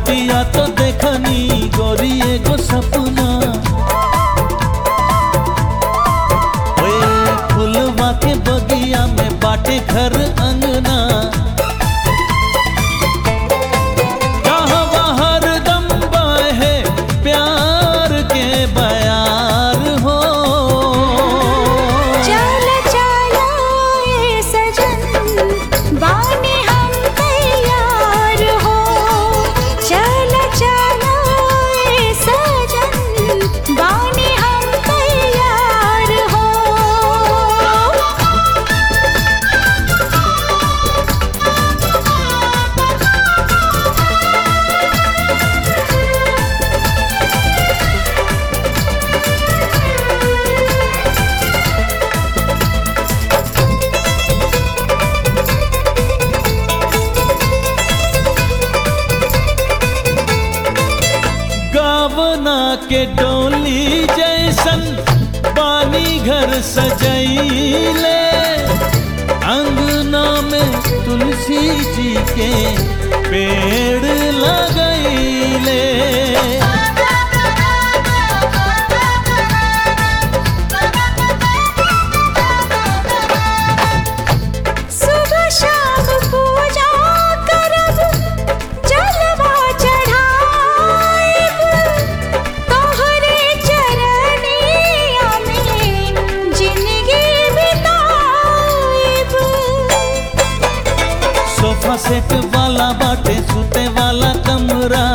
रतिया तो देखनी गोरी एगो सपना, ओए फुलवा के बगिया में बाटे घर अंगना, जहाँ बाहर दम बहे प्यार के बयार हो। चल चलो ए सजन बाने हम तैयार हो, चल चलो ए सजन बाने हम तैयार हो। गावना के डोली जैसन पानी घर सजैले, अंगना में तुलसी जी के पेड़ लगैले। सुबह शाम पूजा करब, जलवा चढ़ाइब, तोहरे चरनिया में जिंदगी बिताइब। सोफा सेट वाला बाटे सुते वाला कमरा,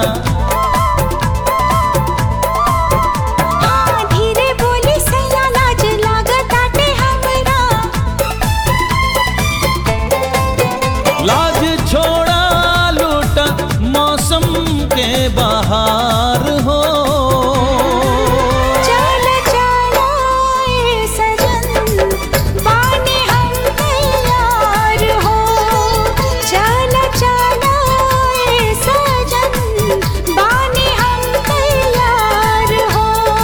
हाँ धीरे बोली सैया लाज लागताटे हमरा। लाज छोड़ा लूटा मौसम के बहार हो। चल चलो ए सजन बाने हम तैयार हो, चल चलो ए सजन बाने हम तैयार हो।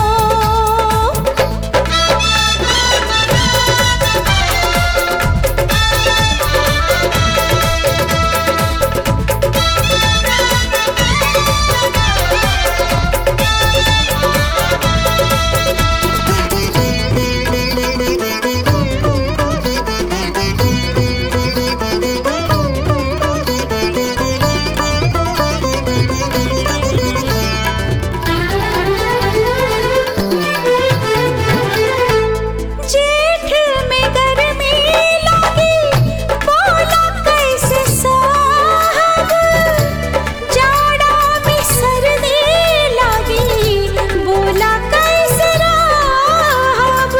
जेठ में गर्मी लगी बोला कैसे साहब, जाड़ा में सर्दी लगी बोला कैसे राहब।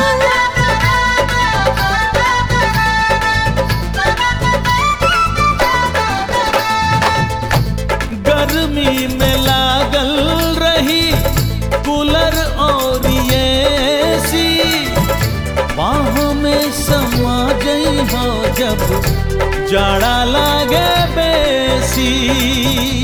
गर्मी में लागल रही कूलर और एसी, बाहों में समा जई हो जब जाड़ा लागे बेसी।